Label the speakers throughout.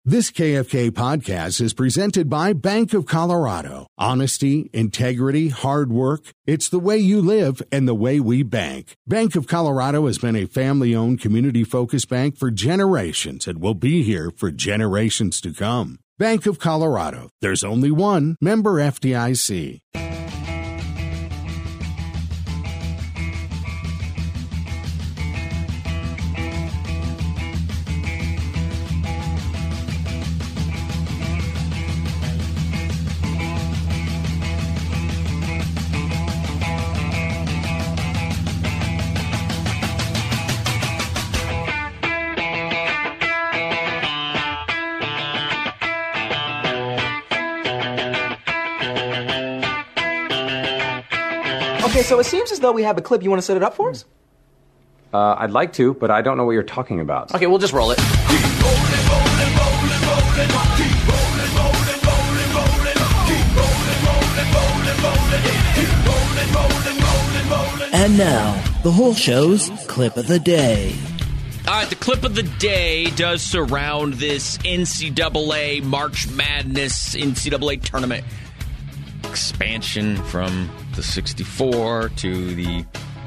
Speaker 1: This KFK podcast is presented by Bank of Colorado. Honesty, integrity, hard work. It's the way you live and the way we bank. Bank of Colorado has been a family-owned, community-focused bank for generations and will be here for generations to come. Bank of Colorado. There's only one. Member FDIC.
Speaker 2: Okay, so it seems as though we have a clip. You want to set it up for us?
Speaker 3: I'd like to, but I don't know what you're talking about.
Speaker 2: Okay, we'll just roll it.
Speaker 4: And now, the whole show's clip of the day.
Speaker 5: All right, the clip of the day does surround this NCAA March Madness NCAA tournament expansion from the 64 to the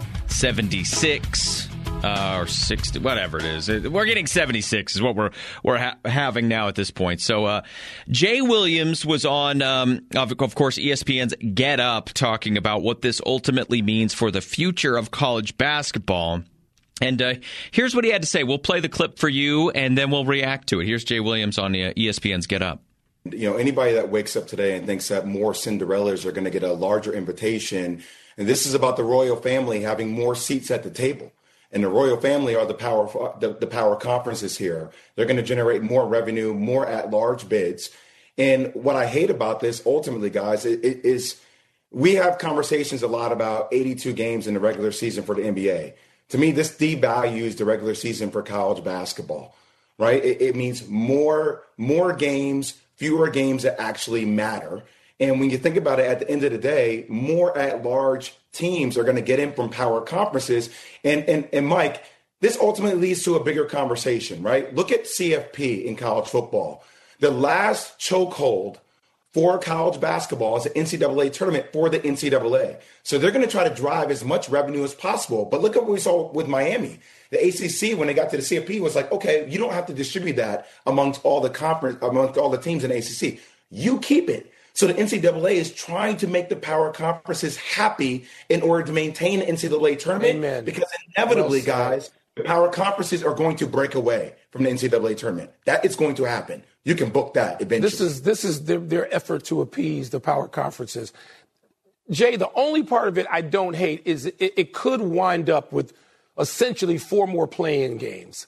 Speaker 5: 76 or 60, whatever it is. We're getting 76 is what we're having now at this point. So Jay Williams was on, of course, ESPN's Get Up, talking about what this ultimately means for the future of college basketball. And here's what he had to say. We'll play the clip for you, and then we'll react to it. Here's Jay Williams on ESPN's Get Up.
Speaker 6: You know, anybody that wakes up today and thinks that more Cinderellas are going to get a larger invitation, and this is about the royal family having more seats at the table. And the royal family are the power conferences here. They're going to generate more revenue, more at-large bids. And what I hate about this, ultimately, guys, is we have conversations a lot about 82 games in the regular season for the NBA. To me, this devalues the regular season for college basketball, right? It means more games, fewer games that actually matter. And when you think about it, at the end of the day, more at-large teams are going to get in from power conferences. And Mike, this ultimately leads to a bigger conversation, right? Look at CFP in college football. The last chokehold for college basketball is the NCAA tournament for the NCAA. So they're going to try to drive as much revenue as possible. But look at what we saw with Miami. The ACC, when they got to the CFP, was like, okay, you don't have to distribute that amongst all the teams in the ACC. You keep it. So the NCAA is trying to make the power conferences happy in order to maintain the NCAA tournament. Amen. Because inevitably, guys, the power conferences are going to break away from the NCAA tournament. That is going to happen. You can book that eventually.
Speaker 7: This is their effort to appease the power conferences. Jay, the only part of it I don't hate is it could wind up with essentially 4 more play-in games.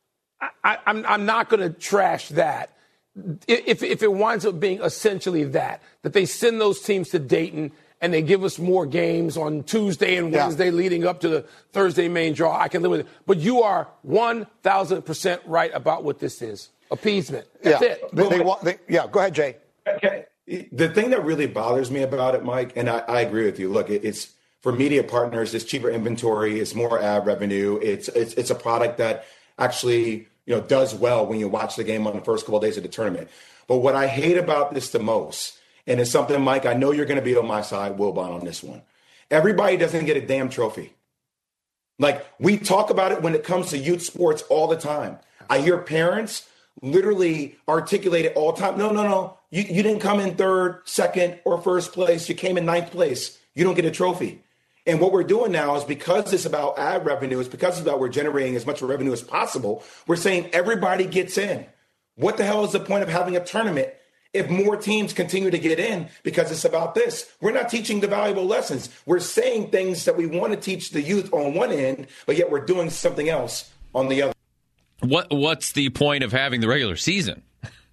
Speaker 7: I'm not going to trash that. If it winds up being essentially that they send those teams to Dayton and they give us more games on Tuesday and Wednesday leading up to the Thursday main draw, I can live with it. But you are 1,000% right about what this is. Appeasement. That's it.
Speaker 8: Go ahead, Jay.
Speaker 6: Okay. The thing that really bothers me about it, Mike, and I agree with you. Look, it's for media partners, it's cheaper inventory, it's more ad revenue. It's a product that actually does well when you watch the game on the first couple of days of the tournament. But what I hate about this the most, and it's something, Mike, I know you're going to be on my side, Wilbon, on this one. Everybody doesn't get a damn trophy. Like, we talk about it when it comes to youth sports all the time. I hear parents literally articulate it all the time. No. You didn't come in third, second, or first place. You came in ninth place. You don't get a trophy. And what we're doing now is, because it's about ad revenue, it's because it's about we're generating as much revenue as possible, we're saying everybody gets in. What the hell is the point of having a tournament if more teams continue to get in? Because it's about this. We're not teaching the valuable lessons. We're saying things that we want to teach the youth on one end, but yet we're doing something else on the other.
Speaker 5: What's the point of having the regular season?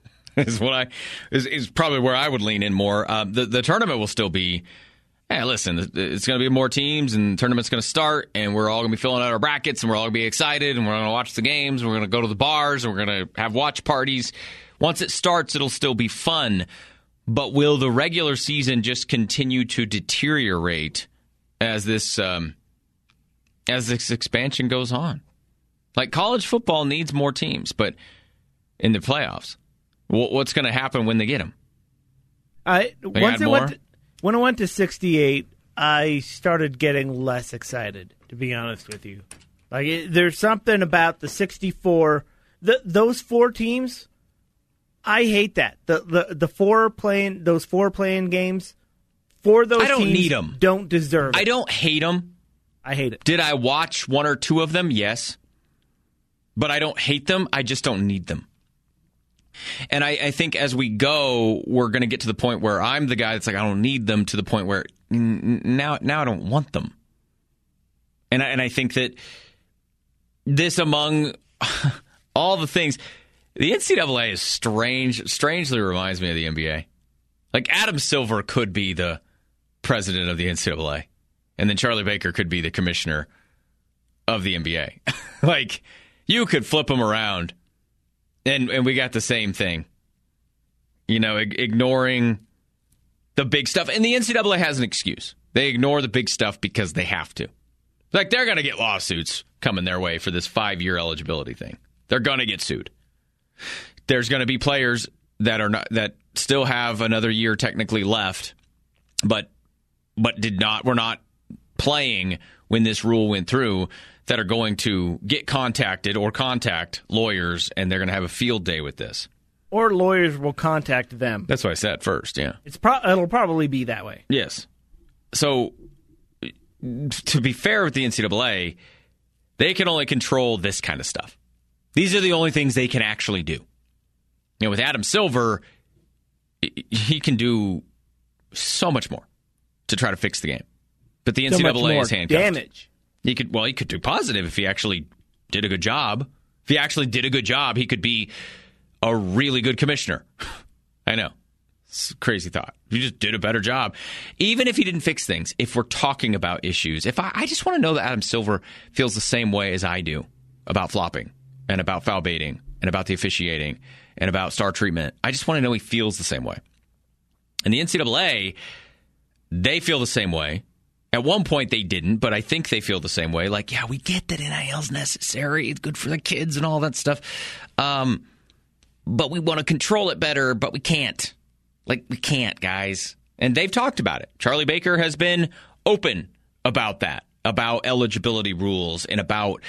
Speaker 5: is probably where I would lean in more. The tournament will still be. Hey, listen, it's going to be more teams, and the tournament's going to start, and we're all going to be filling out our brackets, and we're all going to be excited, and we're going to watch the games, and we're going to go to the bars, and we're going to have watch parties. Once it starts, it'll still be fun. But will the regular season just continue to deteriorate as this expansion goes on? Like, college football needs more teams, but in the playoffs. What's going to happen when they get him?
Speaker 8: When it went to 68, I started getting less excited, to be honest with you. There's something about the 64, those 4 teams. I hate that those 4 playing games. For those
Speaker 5: I don't
Speaker 8: teams
Speaker 5: need them.
Speaker 8: Don't deserve it.
Speaker 5: I don't hate them.
Speaker 8: I hate it.
Speaker 5: Did I watch 1 or 2 of them? Yes. But I don't hate them. I just don't need them. And I think as we go, we're going to get to the point where I'm the guy that's like, I don't need them, to the point where now I don't want them. And I think that this, among all the things, the NCAA is strangely reminds me of the NBA. Like, Adam Silver could be the president of the NCAA, and then Charlie Baker could be the commissioner of the NBA. Like, you could flip them around, and we got the same thing. Ignoring the big stuff. And the NCAA has an excuse. They ignore the big stuff because they have to. Like, they're going to get lawsuits coming their way for this 5-year eligibility thing.Ey're going to get sued. There's going to be players that still have another year technically left, but were not playing when this rule went through, that are going to get contacted or contact lawyers, and they're going to have a field day with this.
Speaker 8: Or lawyers will contact them.
Speaker 5: That's what I said first, yeah.
Speaker 8: It'll probably be that way.
Speaker 5: Yes. So, to be fair with the NCAA, they can only control this kind of stuff. These are the only things they can actually do. With Adam Silver, he can do so much more to try to fix the game. But the NCAA is handcuffed.
Speaker 8: Damage.
Speaker 5: He could do positive if he actually did a good job. If he actually did a good job, he could be a really good commissioner. I know. It's a crazy thought. If he just did a better job. Even if he didn't fix things, if we're talking about issues, I just want to know that Adam Silver feels the same way as I do about flopping and about foul baiting and about the officiating and about star treatment. I just want to know he feels the same way. And the NCAA, they feel the same way. At one point they didn't, but I think they feel the same way. Like, yeah, we get that NIL's necessary. It's good for the kids and all that stuff. But we want to control it better, but we can't. Like, we can't, guys. And they've talked about it. Charlie Baker has been open about that, about eligibility rules and about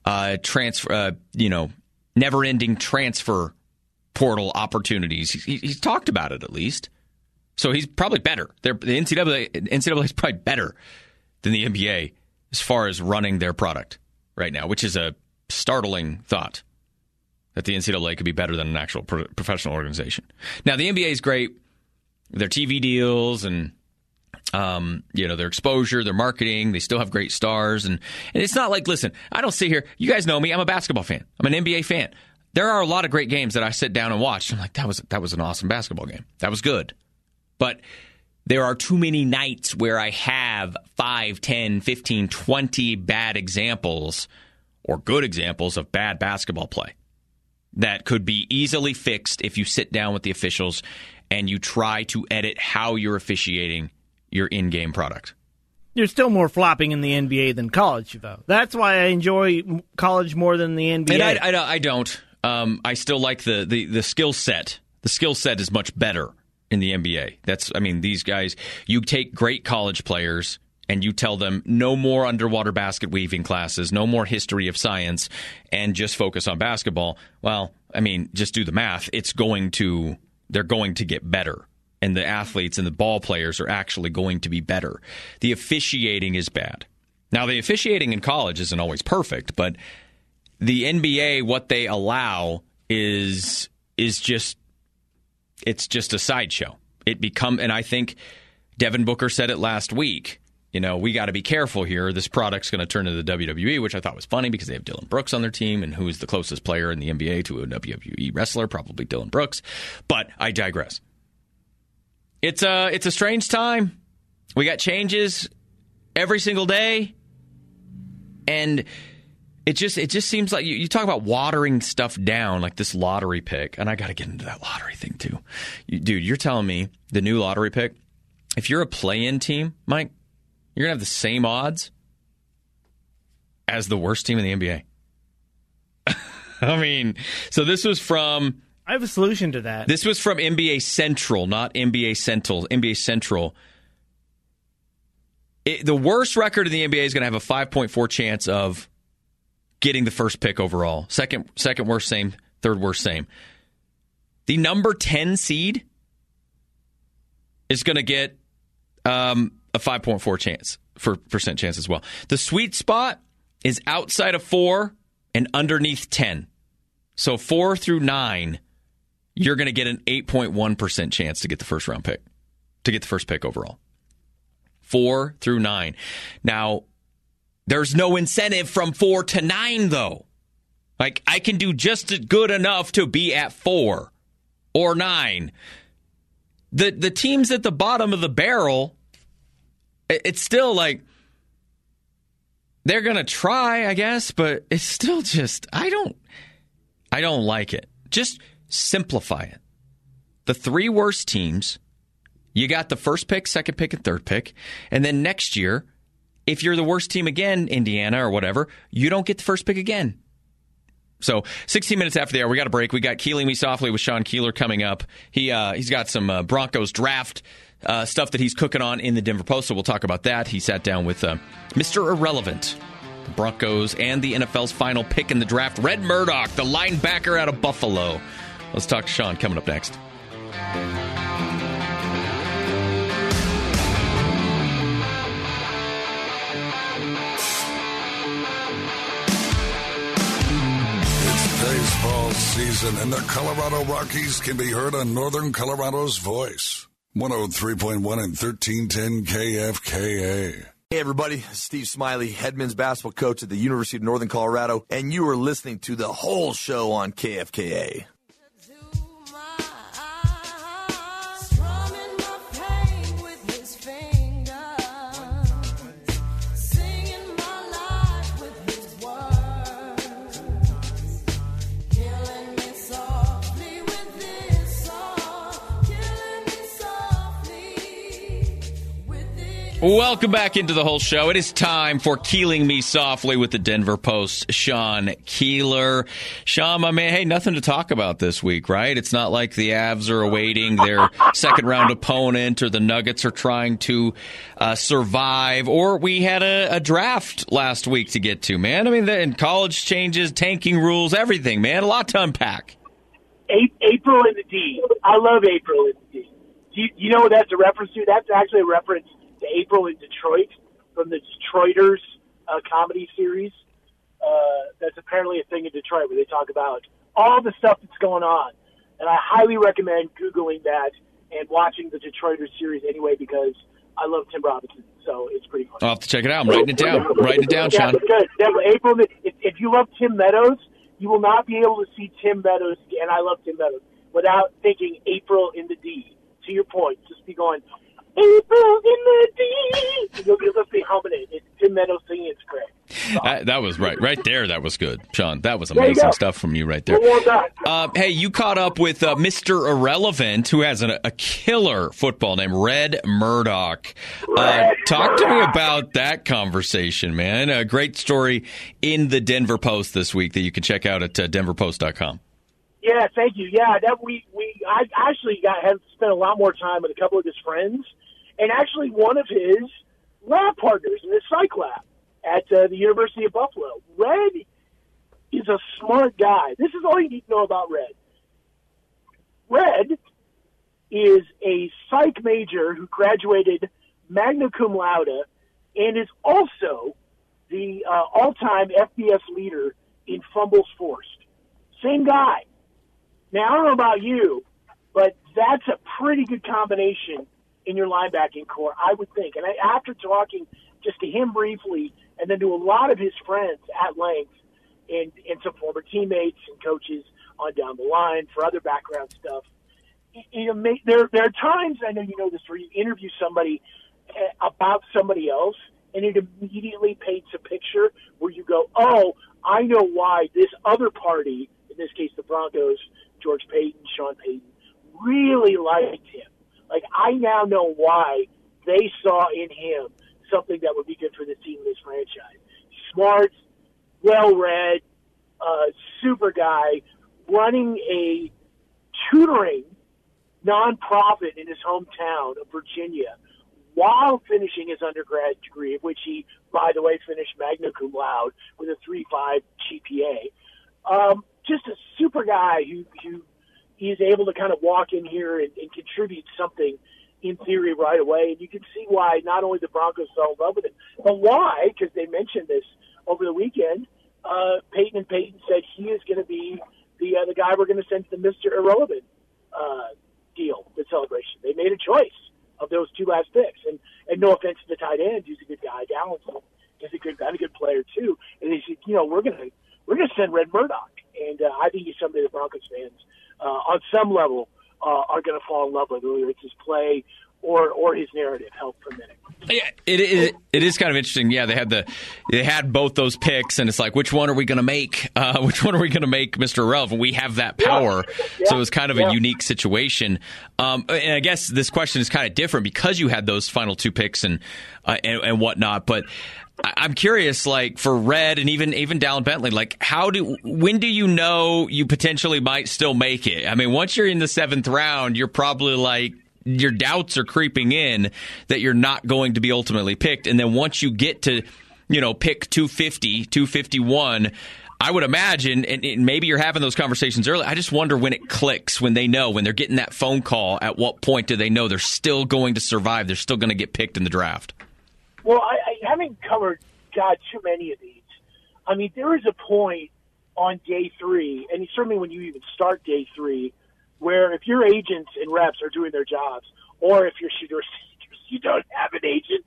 Speaker 5: never-ending transfer portal opportunities. He's talked about it, at least. So he's probably better. The NCAA is probably better than the NBA as far as running their product right now, which is a startling thought, that the NCAA could be better than an actual professional organization. Now, the NBA is great. Their TV deals and their exposure, their marketing, they still have great stars. And it's not like, listen, I don't sit here. You guys know me. I'm a basketball fan. I'm an NBA fan. There are a lot of great games that I sit down and watch. I'm like, that was an awesome basketball game. That was good. But there are too many nights where I have 5, 10, 15, 20 bad examples or good examples of bad basketball play that could be easily fixed if you sit down with the officials and you try to edit how you're officiating your in-game product.
Speaker 8: There's still more flopping in the NBA than college, though. That's why I enjoy college more than the NBA.
Speaker 5: And I don't. I still like the skill set. The skill set is much better in the NBA. These guys, you take great college players and you tell them no more underwater basket weaving classes, no more history of science, and just focus on basketball. Well, just do the math. They're going to get better. And the athletes and the ball players are actually going to be better. The officiating is bad. Now, the officiating in college isn't always perfect, but the NBA, what they allow is just a sideshow. And I think Devin Booker said it last week. We got to be careful here. This product's going to turn into the WWE, which I thought was funny because they have Dylan Brooks on their team, and who is the closest player in the NBA to a WWE wrestler? Probably Dylan Brooks. But I digress. It's a strange time. We got changes every single day, and it just seems like you talk about watering stuff down, like this lottery pick, and I got to get into that lottery thing too. Dude, you're telling me the new lottery pick, if you're a play-in team, Mike, you're going to have the same odds as the worst team in the NBA. So this was from
Speaker 8: I have a solution to that.
Speaker 5: This was from NBA Central, not NBA Central. NBA Central. The worst record in the NBA is going to have a 5.4 chance of getting the first pick overall. Second worst, same. Third worst, same. The number 10 seed is going to get a 5.4 percent chance as well. The sweet spot is outside of 4 and underneath 10. So 4 through 9, you're going to get an 8.1% chance to get the first round pick, to get the first pick overall. 4 through 9. Now, there's no incentive from 4 to 9, though. Like, I can do just good enough to be at 4 or 9. The teams at the bottom of the barrel, it's still like, they're going to try, I guess, but it's still just, I don't like it. Just simplify it. The 3 worst teams, you got the first pick, second pick, and third pick. And then next year, if you're the worst team again, Indiana or whatever, you don't get the first pick again. So 16 minutes after the hour, we got a break. We got Keeling Me Softly with Sean Keeler coming up. He's got some Broncos draft stuff that he's cooking on in the Denver Post, so we'll talk about that. He sat down with Mr. Irrelevant, Broncos, and the NFL's final pick in the draft, Red Murdoch, the linebacker out of Buffalo. Let's talk to Sean coming up next.
Speaker 9: Baseball season, and the Colorado Rockies can be heard on Northern Colorado's voice. 103.1 and 1310 KFKA.
Speaker 10: Hey everybody, Steve Smiley, head men's basketball coach at the University of Northern Colorado, and you are listening to the whole show on KFKA.
Speaker 5: Welcome back into the whole show. It is time for Keeling Me Softly with the Denver Post, Sean Keeler. Sean, my man, hey, nothing to talk about this week, right? It's not like the Avs are awaiting their second-round opponent or the Nuggets are trying to survive, or we had a draft last week to get to, man. I mean, and college changes, tanking rules, everything, man. A lot to unpack.
Speaker 11: April in the D. I love April in the D. You know what that's a reference to? That's actually a reference to April in Detroit from the Detroiters comedy series. That's apparently a thing in Detroit where they talk about all the stuff that's going on. And I highly recommend Googling that and watching the Detroiters series anyway because I love Tim Robinson. So it's pretty fun.
Speaker 5: I'll have to check it out. I'm writing it down. Writing it down, Sean.
Speaker 11: Yeah, it's good. Definitely. April, if you love Tim Meadows, you will not be able to see Tim Meadows, and I love Tim Meadows, without thinking April in the D. To your point, just be going, April in the D. You'll just be humming it. It's Tim Meadows singing. It's great.
Speaker 5: That was right there. That was good, Sean. That was amazing stuff from you right there. Hey, you caught up with Mr. Irrelevant, who has a killer football name, Red Murdoch. Talk to me about that conversation, man. A great story in the Denver Post this week that you can check out at denverpost.com.
Speaker 11: Yeah, thank you. Yeah, I actually have spent a lot more time with a couple of his friends, and actually one of his lab partners in his psych lab at the University of Buffalo. Red is a smart guy. This is all you need to know about Red. Red is a psych major who graduated magna cum laude and is also the all-time FBS leader in fumbles forced. Same guy. Now, I don't know about you, but that's a pretty good combination in your linebacking core, I would think. And after talking just to him briefly and then to a lot of his friends at length and some former teammates and coaches on down the line for other background stuff, there are times, I know you know this, where you interview somebody about somebody else and it immediately paints a picture where you go, oh, I know why this other party, in this case the Broncos, George Payton, Sean Payton, really liked him. Like, I now know why they saw in him something that would be good for the team in this franchise. Smart, well-read, super guy, running a tutoring nonprofit in his hometown of Virginia while finishing his undergrad degree, of which he, by the way, finished magna cum laude with a 3.5 GPA. Just a super guy who is able to kind of walk in here and contribute something in theory right away. And you can see why not only the Broncos fell in love with him, but why, because they mentioned this over the weekend, Peyton said he is going to be the guy we're going to send to the Mr. Irrelevant deal, the celebration. They made a choice of those two last picks. And no offense to the tight end, he's a good guy. Dallinson is a good player too. And they said, we're going to send Red Murdoch. And I think he's somebody the Broncos fans on some level are going to fall in love with, whether it's his play or his narrative. Help per minute.
Speaker 5: Yeah, it is kind of interesting. Yeah, they had both those picks, and it's like, which one are we going to make? Which one are we going to make Mr. Irrelevant? We have that power, so it was kind of a unique situation. And I guess this question is kind of different because you had those final two picks and whatnot. But I'm curious, like for Red and even Dallin Bentley, like when do you know you potentially might still make it? I mean, once you're in the 7th round, you're probably like, your doubts are creeping in that you're not going to be ultimately picked. And then once you get to, pick 250, 251, I would imagine, and maybe you're having those conversations early, I just wonder when it clicks, when they know, when they're getting that phone call, at what point do they know they're still going to survive, they're still going to get picked in the draft?
Speaker 11: Well, I haven't covered, too many of these. I mean, there is a point on day 3, and certainly when you even start day 3, where if your agents and reps are doing their jobs, or if you're shooters, you don't have an agent,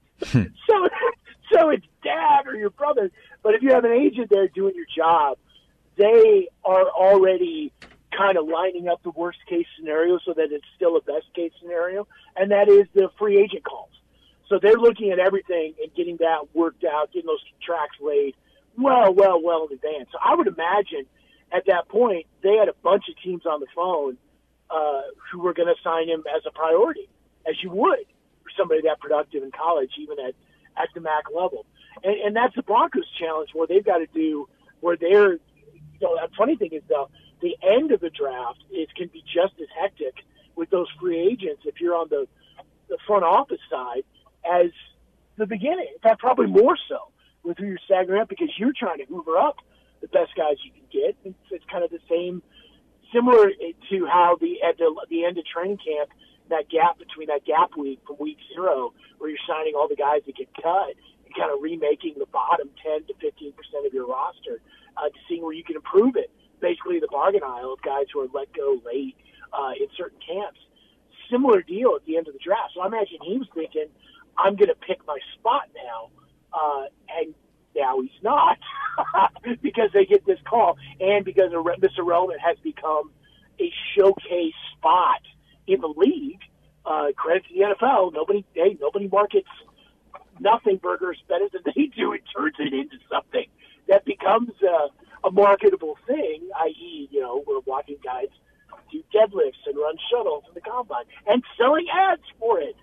Speaker 11: so it's dad or your brother. But if you have an agent there doing your job, they are already kind of lining up the worst case scenario so that it's still a best case scenario, and that is the free agent calls. So they're looking at everything and getting that worked out, getting those tracks laid well in advance. So I would imagine at that point they had a bunch of teams on the phone who were going to sign him as a priority, as you would for somebody that productive in college, even at the MAC level. And that's the Broncos' challenge, where they've got to do, where they're, the funny thing is, though, the end of the draft can be just as hectic with those free agents if you're on the front office side as the beginning. In fact, probably more so with who you're staggering up, because you're trying to hoover up the best guys you can get. It's kind of the same, similar to how at the end of training camp, that gap between that gap week from week 0, where you're signing all the guys that get cut and kind of remaking the bottom 10 to 15% of your roster to seeing where you can improve it. Basically, the bargain aisle of guys who are let go late in certain camps. Similar deal at the end of the draft. So I imagine he was thinking, I'm going to pick my spot now, and now he's not because they get this call, and because Mr. Relevant has become a showcase spot in the league. Credit to the NFL. Nobody markets nothing burgers better than they do. It turns it into something that becomes a marketable thing, i.e., we're watching guys do deadlifts and run shuttles in the combine and selling ads for it.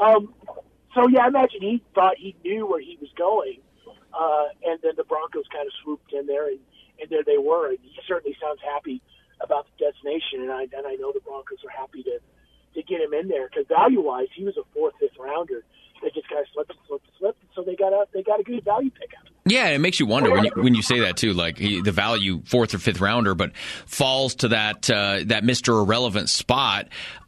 Speaker 11: So, I imagine he thought he knew where he was going, and then the Broncos kind of swooped in there, and there they were. And he certainly sounds happy about the destination, and I know the Broncos are happy to get him in there, because value-wise, he was a 4th, 5th rounder. They just kind of slipped, so they got a good value pickup. Yeah,
Speaker 5: it makes you wonder when you say that too, like the value 4th or 5th rounder, but falls to that Mr. Irrelevant spot.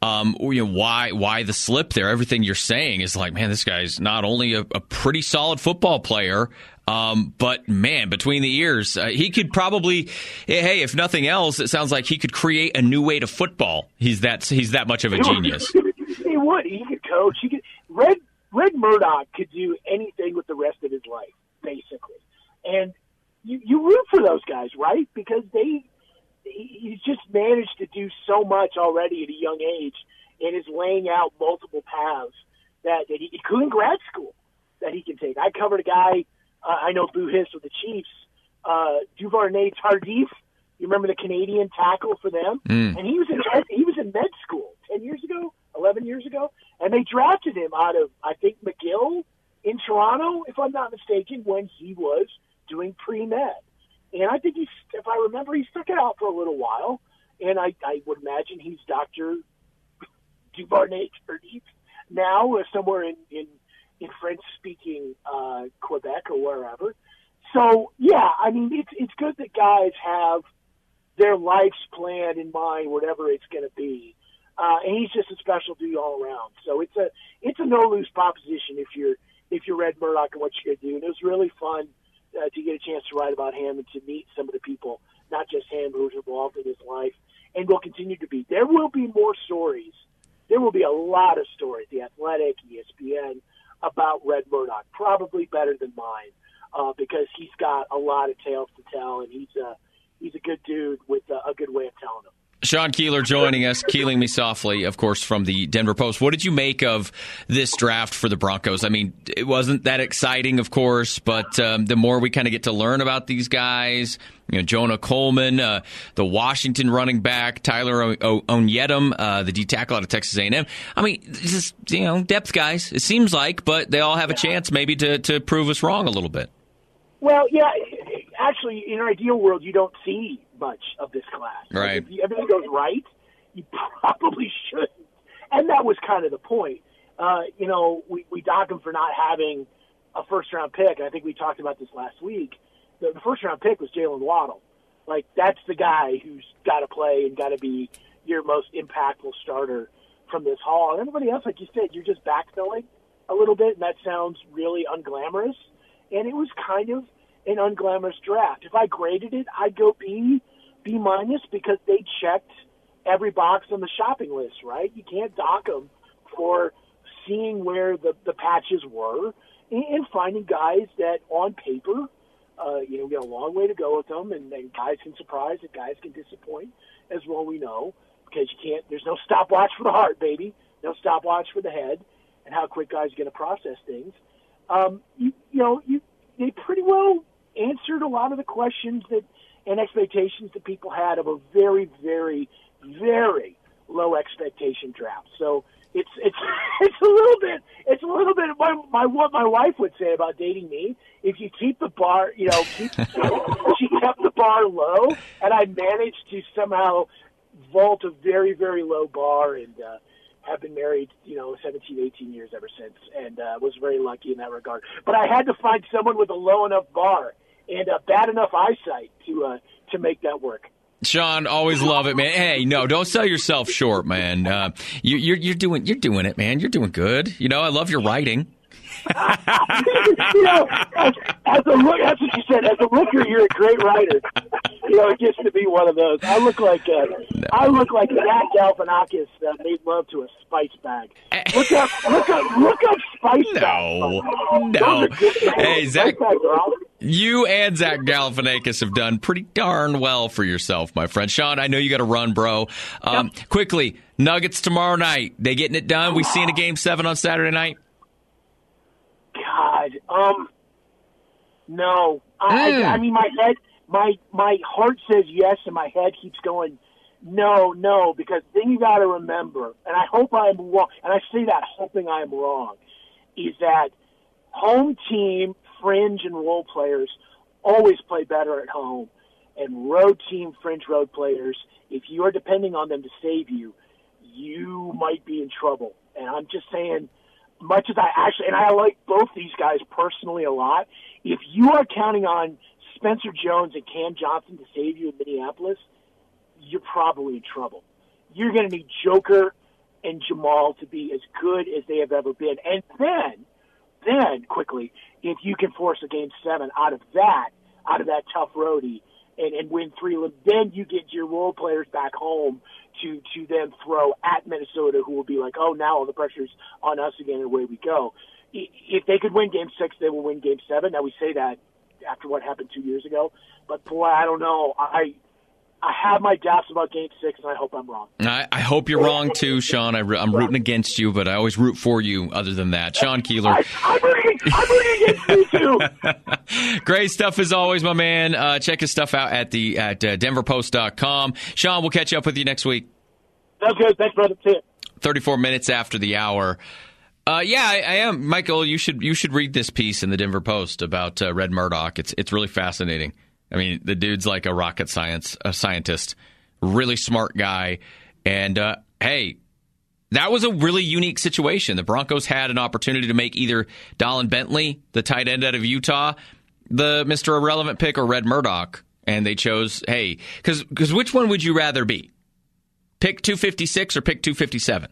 Speaker 5: Why the slip there? Everything you're saying is like, man, this guy's not only a pretty solid football player, but man, between the ears, he could probably, hey, if nothing else, it sounds like he could create a new way to football. He's that much of a genius.
Speaker 11: He would. He could coach. He could. Red Murdoch could do anything with the rest of his life, basically. And you root for those guys, right? Because he's just managed to do so much already at a young age, and is laying out multiple paths that he, including grad school, that he can take. I covered a guy, I know Boo Hiss with the Chiefs, Duvernay Tardif. You remember the Canadian tackle for them? And he was in med school 11 years ago, and they drafted him out of, I think, McGill in Toronto, if I'm not mistaken, when he was doing pre-med. And I think if I remember, he stuck it out for a little while, and I would imagine he's Dr. Duvernay now, somewhere in French-speaking Quebec or wherever. So, yeah, I mean, it's good that guys have their life's plan in mind, whatever it's going to be. And he's just a special dude all around. So it's a no-lose proposition if you're Red Murdoch and what you're going to do. And it was really fun to get a chance to write about him and to meet some of the people, not just him, who's involved in his life, and will continue to be. There will be more stories. There will be a lot of stories, The Athletic, ESPN, about Red Murdoch, probably better than mine, because he's got a lot of tales to tell, and he's a good dude with a good way of telling them.
Speaker 5: Sean Keeler joining us, Keeling Me Softly, of course, from the Denver Post. What did you make of this draft for the Broncos? I mean, it wasn't that exciting, of course, but the more we kind of get to learn about these guys, Jonah Coleman, the Washington running back, Tyler Onyedum, the D tackle out of Texas A&M. I mean, just depth guys, it seems like, but they all have a chance maybe to prove us wrong a little bit.
Speaker 11: Well, yeah, actually, in our ideal world, you don't see much of this class.
Speaker 5: Right.
Speaker 11: Like, if everything goes right, you probably shouldn't. And that was kind of the point. We dock him for not having a first-round pick, and I think we talked about this last week. The first-round pick was Jalen Waddle. Like, that's the guy who's got to play and got to be your most impactful starter from this haul. And everybody else, like you said, you're just backfilling a little bit, and that sounds really unglamorous. And it was kind of an unglamorous draft. If I graded it, I'd go B minus because they checked every box on the shopping list, right? You can't dock them for seeing where the patches were and finding guys that on paper, we got a long way to go with them, and guys can surprise and guys can disappoint, as well we know, because there's no stopwatch for the heart, baby, no stopwatch for the head, and how quick guys are going to process things. They pretty well answered a lot of the questions and expectations that people had of a very, very, very low expectation draft. So it's a little bit what my wife would say about dating me. If you keep the bar, she kept the bar low, and I managed to somehow vault a very, very low bar and have been married, 17, 18 years ever since, and was very lucky in that regard. But I had to find someone with a low enough bar and bad enough eyesight to make that work.
Speaker 5: Sean, always love it, man. Hey, no, don't sell yourself short, man. You're doing it, man. You're doing good. I love your writing.
Speaker 11: That's what you said. As a rooker, you're a great writer. It gets to be one of those. I look like Zach Galifianakis made love to a spice bag. Look up spice bag.
Speaker 5: No. Hey, Zach, you and Zach Galifianakis have done pretty darn well for yourself, my friend. Sean, I know you got to run, bro. Quickly, Nuggets tomorrow night. They getting it done? We seeing a Game 7 on Saturday night?
Speaker 11: God, no. I mean, my heart says yes, and my head keeps going no, because the thing you got to remember, and I hope I'm wrong, and I say that hoping I'm wrong, is that home team fringe and role players always play better at home, and road team fringe road players, if you are depending on them to save you, you might be in trouble. And I'm just saying, much as I like both these guys personally a lot, if you are counting on Spencer Jones and Cam Johnson to save you in Minneapolis, you're probably in trouble. You're going to need Joker and Jamal to be as good as they have ever been. And then quickly, if you can force a Game 7 out of that tough roadie and win 3, then you get your role players back home to then throw at Minnesota, who will be like, oh, now all the pressure's on us again, and away we go. If they could win Game 6, they will win Game 7. Now, we say that after what happened 2 years ago. But, boy, I don't know. I have my doubts about Game 6, and I hope I'm wrong.
Speaker 5: I hope you're wrong, too, Sean. I'm rooting against you, but I always root for you other than that. Sean Keeler.
Speaker 11: I'm rooting against you, too.
Speaker 5: Great stuff as always, my man. Check his stuff out at denverpost.com. Sean, we'll catch up with you next week.
Speaker 11: Sounds good. Thanks, brother. See you.
Speaker 5: 34 minutes after the hour. I am. Michael, you should read this piece in the Denver Post about Red Murdoch. It's really fascinating. I mean, the dude's like a rocket scientist, really smart guy. And, hey, that was a really unique situation. The Broncos had an opportunity to make either Dallin Bentley, the tight end out of Utah, the Mr. Irrelevant pick, or Red Murdoch. And they chose, hey, because which one would you rather be? Pick 256 or pick 257?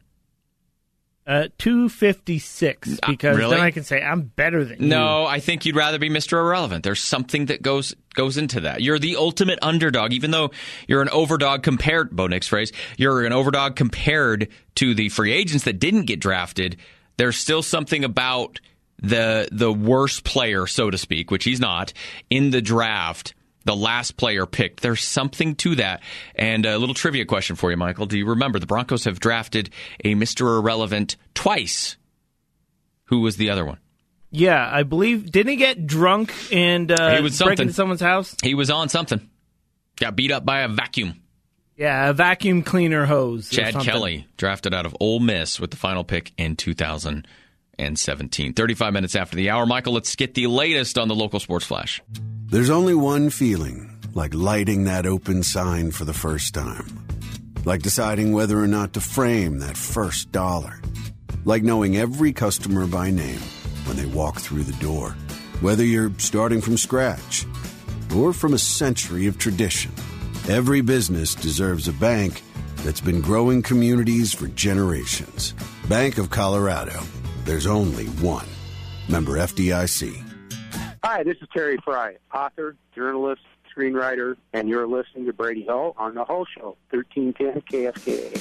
Speaker 8: 256, because
Speaker 5: really?
Speaker 8: then I can say I'm better than you.
Speaker 5: No, I think you'd rather be Mr. Irrelevant. There's something that goes into that. You're the ultimate underdog, even though you're an overdog compared, Bo Nick's phrase, you're an overdog compared to the free agents that didn't get drafted. There's still something about the worst player, so to speak, which he's not, in the draft, the last player picked. There's something to that. And a little trivia question for you, Michael. Do you remember the Broncos have drafted a Mr. Irrelevant twice? Who was the other one?
Speaker 8: Yeah, I believe. Didn't he get drunk and break into someone's house?
Speaker 5: He was on something. Got beat up by a vacuum.
Speaker 8: Yeah, a vacuum cleaner hose.
Speaker 5: Chad Kelly, drafted out of Ole Miss with the final pick in 2017. 35 minutes after the hour. Michael, let's get the latest on the local sports flash.
Speaker 12: There's only one feeling, like lighting that open sign for the first time. Like deciding whether or not to frame that first dollar. Like knowing every customer by name when they walk through the door. Whether you're starting from scratch or from a century of tradition. Every business deserves a bank that's been growing communities for generations. Bank of Colorado. There's only one. Member FDIC.
Speaker 13: Hi, this is Terry Fry, author, journalist, screenwriter, and you're listening to Brady Hull on The Hull Show, 1310 KFKA.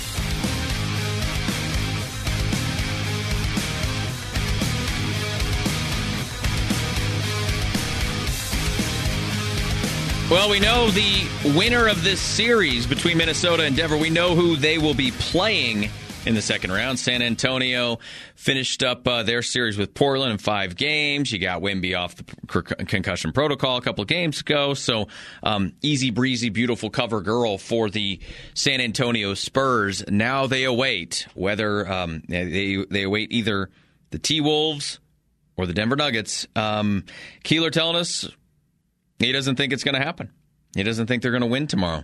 Speaker 5: Well, we know the winner of this series between Minnesota and Denver. We know who they will be playing in the second round. San Antonio finished up their series with Portland in 5 games. You got Wemby off the concussion protocol a couple of games ago. So easy breezy, beautiful cover girl for the San Antonio Spurs. Now they await whether they await either the T-Wolves or the Denver Nuggets. Keeler telling us he doesn't think it's going to happen. He doesn't think they're going to win tomorrow.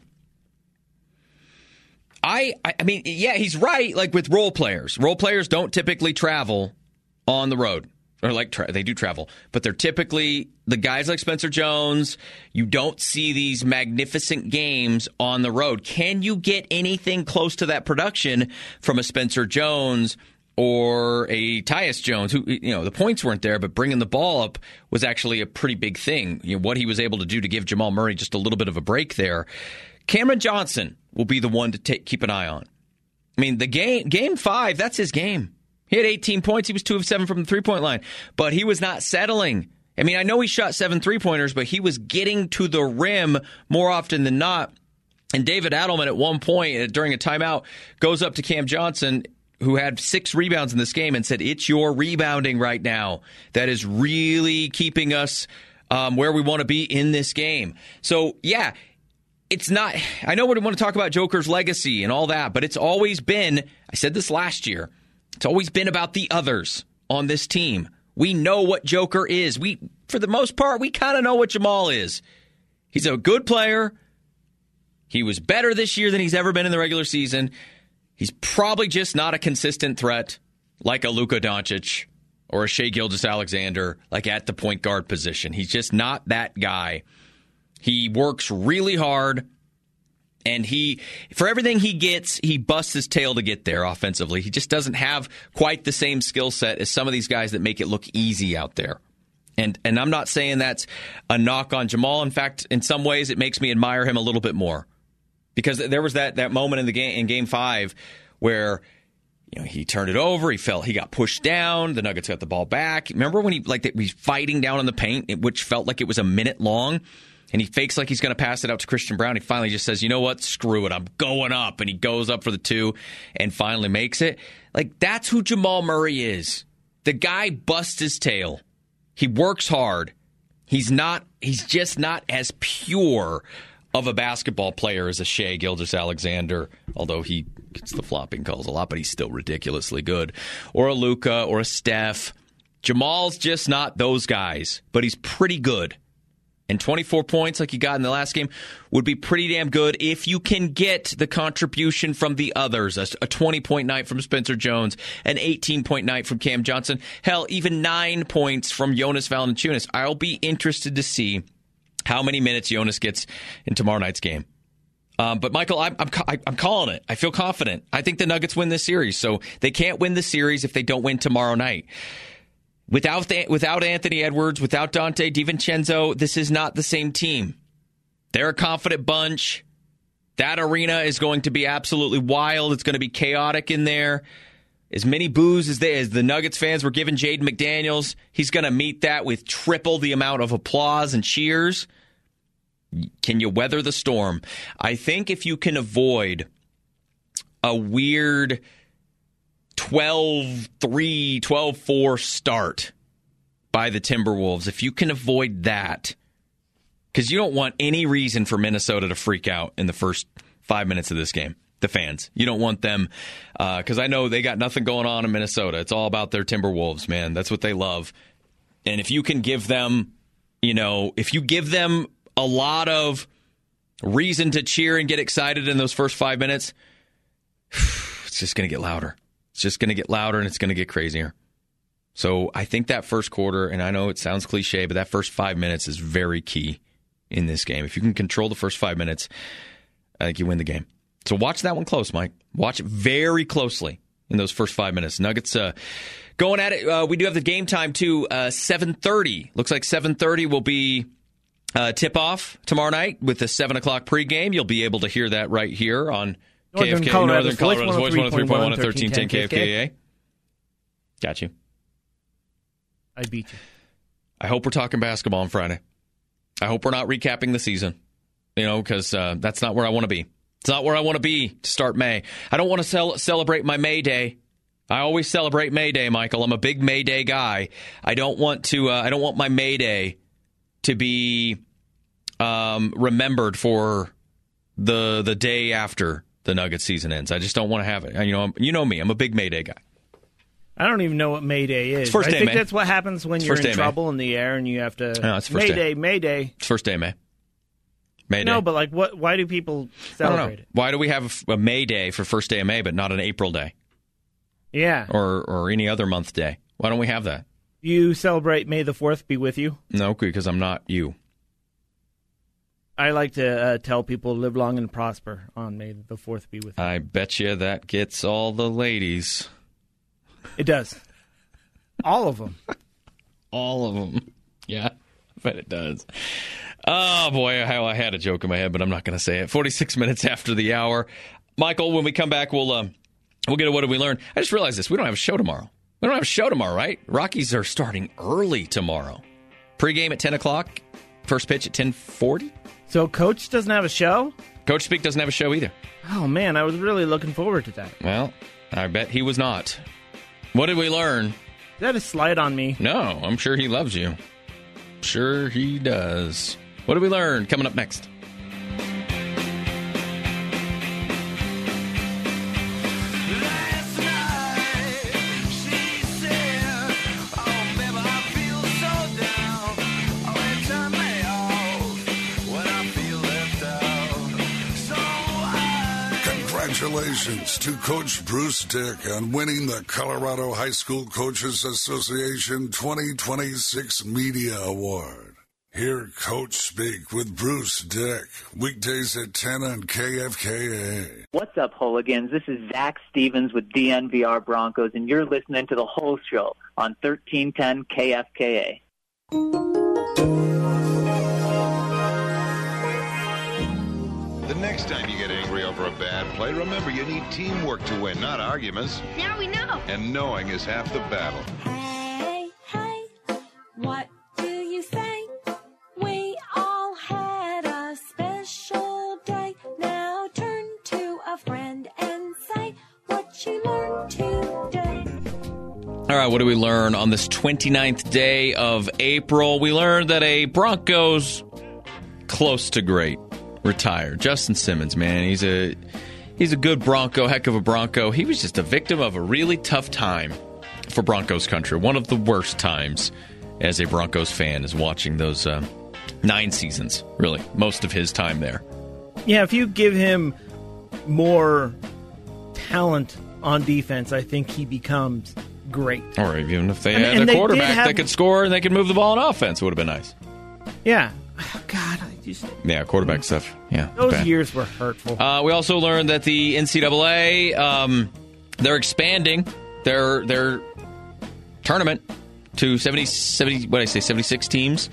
Speaker 5: I mean, yeah, he's right. Like with role players don't typically travel on the road, or they do travel, but they're typically the guys like Spencer Jones. You don't see these magnificent games on the road. Can you get anything close to that production from a Spencer Jones or a Tyus Jones, who, the points weren't there, but bringing the ball up was actually a pretty big thing. What he was able to do to give Jamal Murray just a little bit of a break there. Cameron Johnson will be the one to keep an eye on. I mean, the game 5, that's his game. He had 18 points. He was 2 of 7 from the three-point line, but he was not settling. I mean, I know he shot 7 3-pointers, but he was getting to the rim more often than not. And David Adelman at one point during a timeout goes up to Cam Johnson, who had 6 rebounds in this game, and said, "It's your rebounding right now that is really keeping us where we want to be in this game." So, yeah, it's not, I know we want to talk about Joker's legacy and all that, but it's always been, I said this last year, it's always been about the others on this team. We know what Joker is. For the most part, we kind of know what Jamal is. He's a good player. He was better this year than he's ever been in the regular season. He's probably just not a consistent threat like a Luka Doncic or a Shai Gilgeous-Alexander, like at the point guard position. He's just not that guy. He works really hard, and for everything he gets, he busts his tail to get there offensively. He just doesn't have quite the same skill set as some of these guys that make it look easy out there. And I'm not saying that's a knock on Jamal. In fact, in some ways, it makes me admire him a little bit more. Because there was that moment in the game, in Game 5, where he turned it over, he got pushed down, the Nuggets got the ball back. Remember when he was fighting down in the paint, which felt like it was a minute long, and he fakes like he's going to pass it out to Christian Braun. He finally just says, "You know what? Screw it, I'm going up," and he goes up for the 2 and finally makes it. Like, that's who Jamal Murray is. The guy busts his tail. He works hard. He's just not as pure of a basketball player as a Shai Gilgeous-Alexander, although he gets the flopping calls a lot, but he's still ridiculously good. Or a Luka or a Steph. Jamal's just not those guys, but he's pretty good. And 24 points like you got in the last game would be pretty damn good if you can get the contribution from the others. A 20-point night from Spencer Jones, an 18-point night from Cam Johnson. Hell, even 9 points from Jonas Valanciunas. I'll be interested to see how many minutes Jonas gets in tomorrow night's game. But, Michael, I'm calling it. I feel confident. I think the Nuggets win this series. So they can't win the series if they don't win tomorrow night. Without Anthony Edwards, without Dante DiVincenzo, this is not the same team. They're a confident bunch. That arena is going to be absolutely wild. It's going to be chaotic in there. As many boos as the Nuggets fans were giving Jaden McDaniels, he's going to meet that with triple the amount of applause and cheers. Can you weather the storm? I think if you can avoid a weird 12-3, 12-4 start by the Timberwolves, if you can avoid that, because you don't want any reason for Minnesota to freak out in the first 5 minutes of this game, the fans. You don't want them, because I know they got nothing going on in Minnesota. It's all about their Timberwolves, man. That's what they love. And if you can give them, if you give them a lot of reason to cheer and get excited in those first 5 minutes, it's just going to get louder. It's just going to get louder, and it's going to get crazier. So I think that first quarter, and I know it sounds cliche, but that first 5 minutes is very key in this game. If you can control the first 5 minutes, I think you win the game. So watch that one close, Mike. Watch it very closely in those first 5 minutes. Nuggets going at it. We do have the game time, too, 7:30. Looks like 7:30 will be tip-off tomorrow night with the 7 o'clock pregame. You'll be able to hear that right here on KFK, Northern Colorado's Voice, 103.1 and 1310 KFKA. Got you.
Speaker 8: I beat you.
Speaker 5: I hope we're talking basketball on Friday. I hope we're not recapping the season, because that's not where I want to be. It's not where I want to be to start May. I don't want to celebrate my May Day. I always celebrate May Day, Michael. I'm a big May Day guy. I don't want to. I don't want my May Day to be remembered for the day after the Nuggets season ends. I just don't want to have it. You know me. I'm a big May Day guy.
Speaker 8: I don't even know what May Day is.
Speaker 5: It's first day
Speaker 8: I think
Speaker 5: May.
Speaker 8: That's what happens when you're in trouble in the air and you have to.
Speaker 5: No, it's first day.
Speaker 8: May Day.
Speaker 5: It's first day May. May Day.
Speaker 8: No, but what? Why do people celebrate it?
Speaker 5: Why do we have a May Day for first day of May, but not an April Day?
Speaker 8: Yeah.
Speaker 5: Or any other month day? Why don't we have that?
Speaker 8: You celebrate May the 4th be with you?
Speaker 5: No, because I'm not you.
Speaker 8: I like to tell people live long and prosper on May the 4th be with you.
Speaker 5: I bet you that gets all the ladies.
Speaker 8: It does. All of them.
Speaker 5: All of them. Yeah, I bet it does. Oh, boy, I had a joke in my head, but I'm not going to say it. 46 minutes after the hour. Michael, when we come back, we'll get to what did we learn. I just realized this. We don't have a show tomorrow. We don't have a show tomorrow, right? Rockies are starting early tomorrow. Pre-game at 10 o'clock. First pitch at 10:40.
Speaker 8: So Coach doesn't have a show?
Speaker 5: Coach Speak doesn't have a show either.
Speaker 8: Oh, man, I was really looking forward to that.
Speaker 5: Well, I bet he was not. What did we learn?
Speaker 8: Is that a slight on me?
Speaker 5: No, I'm sure he loves you. Sure he does. What did we learn? Coming up next.
Speaker 9: Congratulations to Coach Bruce Dick on winning the Colorado High School Coaches Association 2026 Media Award. Hear Coach speak with Bruce Dick, weekdays at 10 on KFKA.
Speaker 14: What's up, hooligans? This is Zach Stevens with DNVR Broncos, and you're listening to The Whole Show on 1310 KFKA.
Speaker 15: The next time you get angry over a bad play, remember you need teamwork to win, not arguments.
Speaker 16: Now we know.
Speaker 15: And knowing is half the battle.
Speaker 16: Hey, hey, what do you say? We all had a special day. Now turn to a friend and say what you learned today.
Speaker 5: All right, what do we learn on this 29th day of April? We learned that a Broncos close to great retired. Justin Simmons, man, he's a good Bronco, heck of a Bronco. He was just a victim of a really tough time for Broncos country. One of the worst times as a Broncos fan is watching those 9 seasons, really, most of his time there.
Speaker 8: Yeah, if you give him more talent on defense, I think he becomes great.
Speaker 5: Or even if they had a quarterback that could score and they could move the ball on offense, it would have been nice.
Speaker 8: Yeah. Oh, God, I just...
Speaker 5: Yeah, quarterback stuff. Yeah,
Speaker 8: those
Speaker 5: bad.
Speaker 8: years were hurtful.
Speaker 5: We also learned that the NCAA, they're expanding their tournament to 76 teams.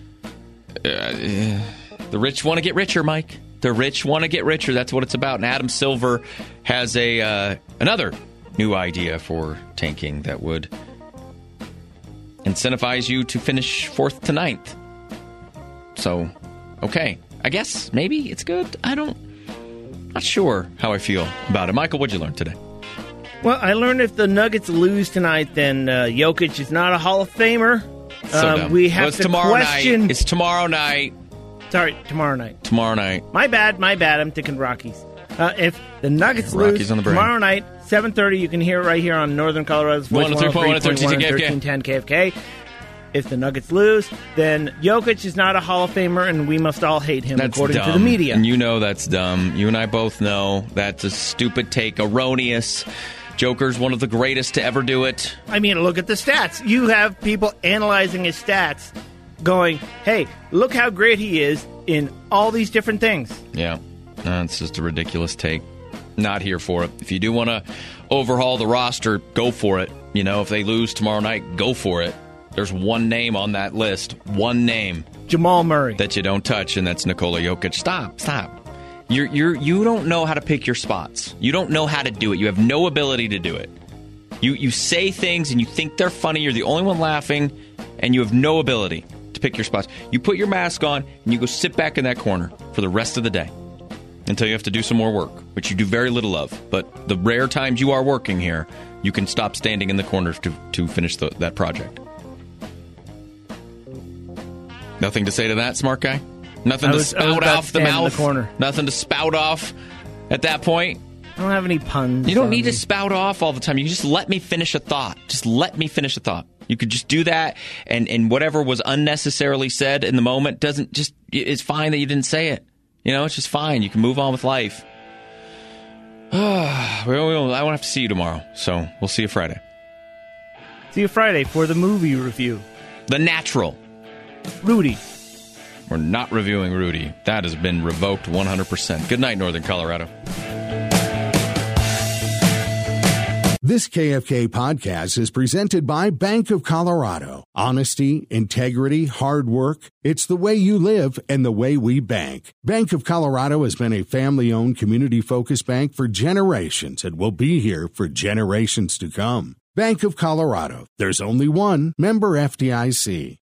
Speaker 5: The rich want to get richer, Mike. The rich want to get richer. That's what it's about. And Adam Silver has another new idea for tanking that would incentivize you to finish 4th to 9th. So, okay. I guess maybe it's good. Not sure how I feel about it. Michael, what'd you learn today?
Speaker 8: Well, I learned if the Nuggets lose tonight, then Jokic is not a Hall of Famer.
Speaker 5: So
Speaker 8: we have to question.
Speaker 5: Night. It's tomorrow night.
Speaker 8: Sorry, tomorrow night.
Speaker 5: Tomorrow night.
Speaker 8: My bad. I'm thinking Rockies. If the Nuggets lose tomorrow night, 7:30, you can hear it right here on Northern Colorado's Voice 103.1 1310 KFK. If the Nuggets lose, then Jokic is not a Hall of Famer, and we must all hate him, according to the media.
Speaker 5: And you know that's dumb. You and I both know that's a stupid take, erroneous. Joker's one of the greatest to ever do it.
Speaker 8: I mean, look at the stats. You have people analyzing his stats going, hey, look how great he is in all these different things.
Speaker 5: Yeah, that's just a ridiculous take. Not here for it. If you do want to overhaul the roster, go for it. You know, if they lose tomorrow night, go for it. There's one name on that list. One name.
Speaker 8: Jamal Murray.
Speaker 5: That you don't touch, and that's Nikola Jokic. Stop. You don't know how to pick your spots. You don't know how to do it. You have no ability to do it. You say things and you think they're funny. You're the only one laughing, and you have no ability to pick your spots. You put your mask on, and you go sit back in that corner for the rest of the day until you have to do some more work, which you do very little of. But the rare times you are working here, you can stop standing in the corner to finish that project. Nothing to say to that, smart guy? Nothing to spout off the mouth?
Speaker 8: The corner.
Speaker 5: Nothing to spout off at that point?
Speaker 8: I don't have any puns.
Speaker 5: You don't need to spout off all the time. You can just let me finish a thought. Just let me finish a thought. You could just do that, and whatever was unnecessarily said in the moment it's fine that you didn't say it. You know, it's just fine. You can move on with life. I won't have to see you tomorrow, so we'll see you Friday.
Speaker 8: See you Friday for the movie review.
Speaker 5: The Natural.
Speaker 8: Rudy.
Speaker 5: We're not reviewing Rudy. That has been revoked 100%. Good night, Northern Colorado.
Speaker 1: This KFK podcast is presented by Bank of Colorado. Honesty, integrity, hard work. It's the way you live and the way we bank. Bank of Colorado has been a family-owned, community-focused bank for generations and will be here for generations to come. Bank of Colorado. There's only one. Member FDIC.